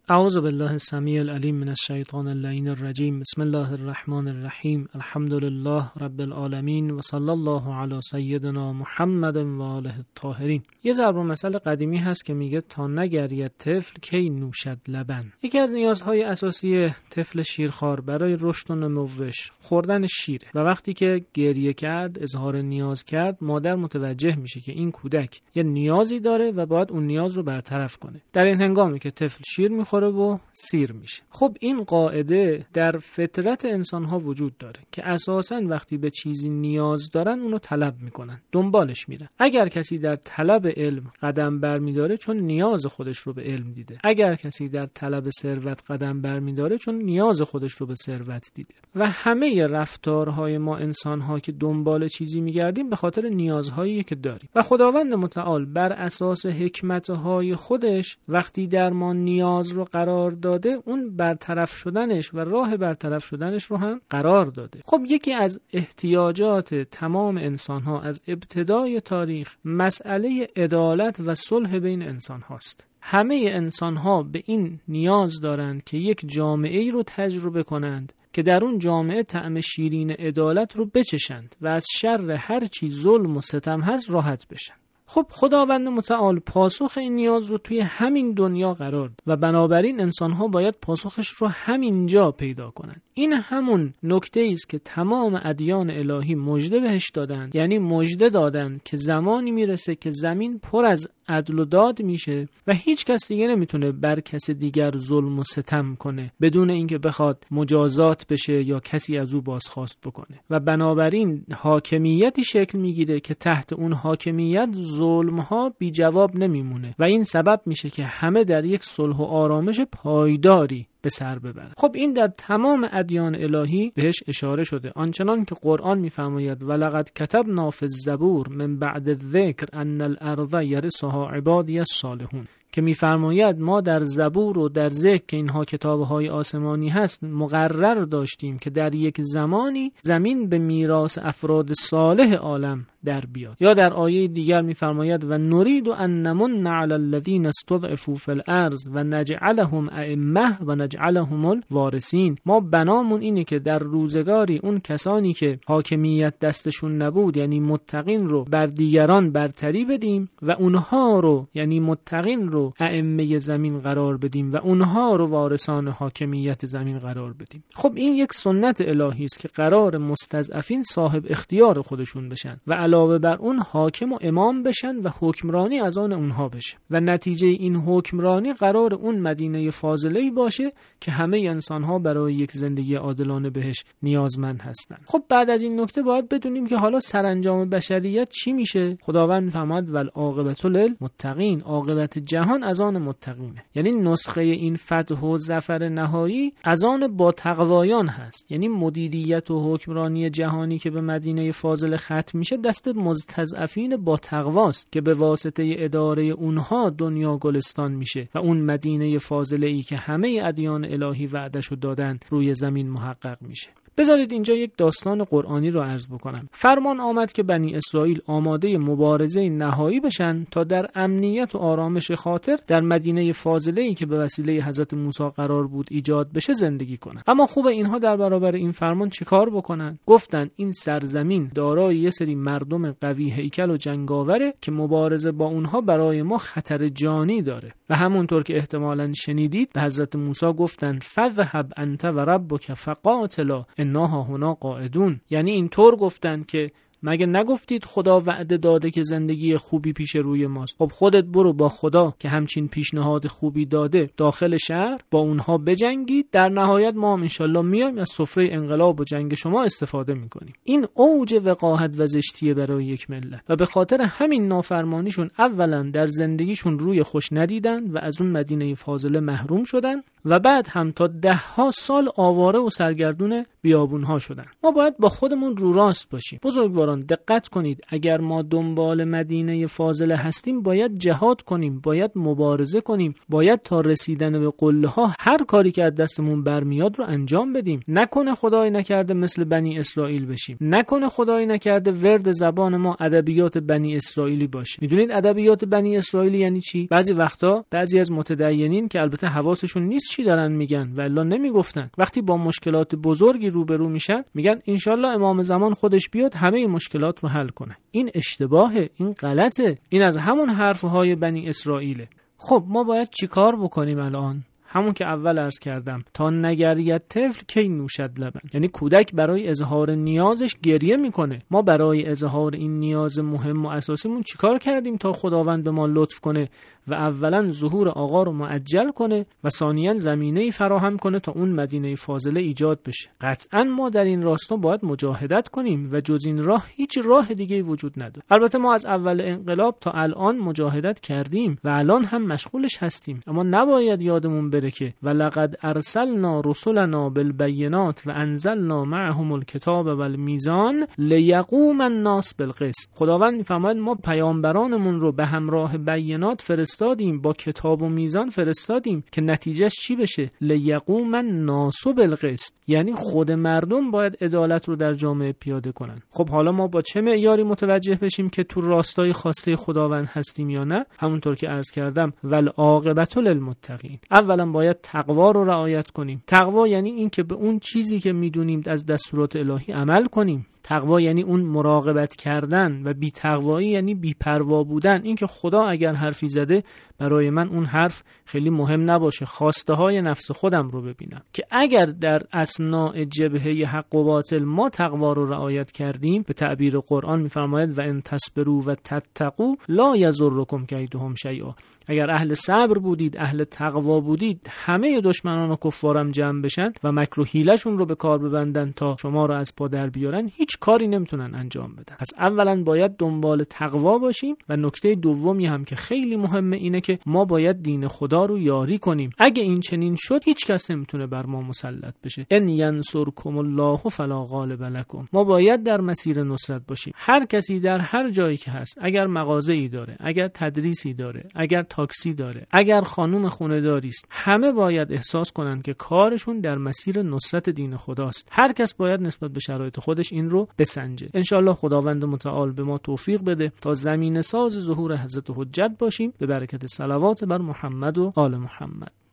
اعوذ بالله السمیع العلیم من الشیطان اللعین الرجیم. بسم الله الرحمن الرحیم. الحمدلله رب العالمین و صلی الله علی سیدنا محمد و آله الطاهرین. یه ضرب المثل قدیمی هست که میگه تا نگرید طفل کی نوشد لبن. یکی از نیازهای اساسی طفل شیرخوار برای رشد و نموش خوردن شیره و وقتی که گریه کرد، اظهار نیاز کرد، مادر متوجه میشه که این کودک یه نیازی داره و باید اون نیاز رو برطرف کنه. در این هنگامی که طفل شیر میخوره و سیر میشه. خب این قاعده در فطرت انسان‌ها وجود داره که اساساً وقتی به چیزی نیاز دارن اونو طلب میکنن، دنبالش میرن. اگر کسی در طلب علم قدم برمیداره چون نیاز خودش رو به علم دیده. اگر کسی در طلب ثروت قدم برمیداره چون نیاز خودش رو به ثروت دیده. و همه رفتارهای ما انسان‌ها که دنبال چیزی میگردیم به خاطر نیازهایی که داریم. و خداوند متعال بر اساس حکمت‌های خودش وقتی در ما نیاز رو قرار داده، اون برطرف شدنش و راه برطرف شدنش رو هم قرار داده. خب یکی از احتیاجات تمام انسان‌ها از ابتدای تاریخ مسئله عدالت و صلح بین انسان هاست. همه انسان‌ها به این نیاز دارند که یک جامعه‌ای رو تجربه کنند که در اون جامعه طعم شیرین عدالت رو بچشند و از شر هر چی ظلم و ستم هست راحت بشن. خب خداوند متعال پاسخ این نیاز رو توی همین دنیا قرار داد و بنابراین انسان‌ها باید پاسخش رو همینجا پیدا کنند. این همون نکته است که تمام ادیان الهی مژده بهش دادن، یعنی مژده دادن که زمانی میرسه که زمین پر از عدل و داد میشه و هیچ کس دیگه نمیتونه بر کس دیگر ظلم و ستم کنه بدون اینکه بخواد مجازات بشه یا کسی از او بازخواست بکنه و بنابراین حاکمیتی شکل میگیره که تحت اون حاکمیت ظلم‌ها بی جواب نمیمونه و این سبب میشه که همه در یک صلح و آرامش پایداری به سر ببرن. خب این در تمام ادیان الهی بهش اشاره شده، آنچنان که قرآن میفرماید ولقد کتبنا فی الزبور من بعد الذکر ان الارض یرثها عبادی الصالحون، که میفرماید ما در زبور و در ذکر که اینها کتاب‌های آسمانی هست مقرر داشتیم که در یک زمانی زمین به میراث افراد صالح عالم در بیاد. یا در آیه دیگر میفرماید و نرید ان نمن علی الذین استضعفوا فی الارض و نجعلهم ائمه و نجعلهم الوارثین. ما بنامون اینه که در روزگاری اون کسانی که حاکمیت دستشون نبود یعنی متقین رو بر دیگران برتری بدیم و اونها رو یعنی متقین رو ائمه زمین قرار بدیم و اونها رو وارثان حاکمیت زمین قرار بدیم. خب این یک سنت الهی است که قرار مستضعفین صاحب اختیار خودشون بشن و علاوه بر اون حاکم و امام بشن و حکمرانی از آن اونها بشه و نتیجه این حکمرانی قرار اون مدینه فاضله‌ای باشه که همه انسان‌ها برای یک زندگی عادلانه بهش نیازمند هستند. خب بعد از این نکته باید بدونیم که حالا سرانجام بشریت چی میشه. خداوند میفرماید والعاقبة للمتقین، عاقبت جهان از آن متقینه. یعنی نسخه این فتح و ظفر نهایی از آن با تقوایان هست. یعنی مدیریت و حکمرانی جهانی که به مدینه فاضله ختم میشه دست مستضعفین با تقواست که به واسطه اداره اونها دنیا گلستان میشه و اون مدینه فاضله ای که همه ادیان الهی وعدهشو دادن روی زمین محقق میشه. بذارید اینجا یک داستان قرآنی رو عرض بکنم. فرمان آمد که بنی اسرائیل آماده مبارزه نهایی بشن تا در امنیت و آرامش خاطر در مدینه فاضله‌ای که به وسیله حضرت موسی قرار بود ایجاد بشه زندگی کنن. اما خوب اینها در برابر این فرمان چیکار بکنن؟ گفتن این سرزمین دارای یه سری مردم قوی هیکل و جنگاوره که مبارزه با اونها برای ما خطر جانی داره. و همونطور که احتمالاً شنیدید به حضرت موسی گفتن فذهب انت و ربک فقاتلا انا هنا قاعدون. یعنی اینطور گفتن که مگه نگفتید خدا وعده داده که زندگی خوبی پیش روی ماست؟ خب خودت برو با خدا که همچین پیشنهاد خوبی داده داخل شهر با اونها بجنگید، در نهایت ما هم انشالله میایم از سفره انقلاب و جنگ شما استفاده میکنیم. این اوج وقاحت و زشتیه برای یک ملت و به خاطر همین نافرمانیشون اولا در زندگیشون روی خوش ندیدن و از اون مدینه فاضله محروم شدن و بعد هم تا 10 سال آواره و سرگردون بیابونها شدن. ما باید با خودمون رو راست باشیم. بزرگواران دقت کنید، اگر ما دنبال مدینه فاضله هستیم باید جهاد کنیم، باید مبارزه کنیم، باید تا رسیدن به قله ها هر کاری که از دستمون برمیاد رو انجام بدیم. نکنه خدای نکرده مثل بنی اسرائیل بشیم، نکنه خدای نکرده ورد زبان ما ادبیات بنی اسرائیلی باشه. میدونید ادبیات بنی اسرائیلی یعنی چی؟ بعضی وقتا بعضی از متدینین که البته حواسشون نیست چی دارن میگن و الا نمیگفتن، وقتی با مشکلات بزرگی روبرو میشن میگن انشالله امام زمان خودش بیاد همه مشکلات رو حل کنه. این اشتباهه، این غلطه، این از همون حرفهای بنی اسرائیله. خب ما باید چیکار بکنیم الان؟ همون که اول عرض کردم، تا نگرید طفل کی نوشد لبن. یعنی کودک برای اظهار نیازش گریه میکنه. ما برای اظهار این نیاز مهم و اساسیمون چیکار کردیم تا خداوند به ما لطف کنه و اولا ظهور آقا رو معجل کنه و ثانیاً زمینه‌ای فراهم کنه تا اون مدینه فاضله ایجاد بشه. قطعاً ما در این راستا باید مجاهدت کنیم و جز این راه هیچ راه دیگه‌ای وجود نداره. البته ما از اول انقلاب تا الان مجاهدت کردیم و الان هم مشغولش هستیم، اما نباید یادمون بره که ولقد ارسلنا رسلنا بالبینات و انزلنا معهم الکتاب والمیزان لیقوم الناس بالقسط. خداوند میفرماید ما پیامبرانمون رو به همراه بینات فرستادیم، با کتاب و میزان فرستادیم که نتیجهش چی بشه؟ لیقوم الناس بالقسط، یعنی خود مردم باید عدالت رو در جامعه پیاده کنن. خب حالا ما با چه معیاری متوجه بشیم که تو راستای خواسته خداوند هستیم یا نه؟ همونطور که عرض کردم والعاقبة للمتقین. اولا باید تقوا رو رعایت کنیم. تقوا یعنی این که به اون چیزی که میدونیم از دستورات الهی عمل کنیم. تقوا یعنی اون مراقبت کردن و بی تقوایی یعنی بی پروا بودن. این که خدا اگر حرفی زده برای من اون حرف خیلی مهم نباشه، خواسته های نفس خودم رو ببینم. که اگر در اثناء جبهه حق و باطل ما تقوا رو رعایت کردیم، به تعبیر قرآن میفرماید و ان تصبروا و تتقوا لا یضرکم کیدهم شیئا. اگر اهل صبر بودید، اهل تقوا بودید، همه دشمنان و کفارم جمع بشن و مکر و حیله‌شون رو به کار ببندن تا شما رو از پا در بیارن، هیچ کاری نمیتونن انجام بدن. پس اولا باید دنبال تقوا باشیم و نکته دومی هم که خیلی مهمه اینه که ما باید دین خدا رو یاری کنیم. اگه این چنین شد هیچ کس نمیتونه بر ما مسلط بشه. ان ینصرکم الله فلا غالب لکم. ما باید در مسیر نصرت باشیم. هر کسی در هر جایی که هست، اگر مغازه‌ای داره، اگر تدریسی داره، اگر تاکسی داره، اگر خانم خونه‌داری است، همه باید احساس کنن که کارشون در مسیر نصرت دین خداست. هر کس باید نسبت به شرایط خودش این رو بسنجه. انشالله خداوند متعال به ما توفیق بده تا زمینه ساز ظهور حضرت حجت باشیم، به برکت صلوات بر محمد و آل محمد.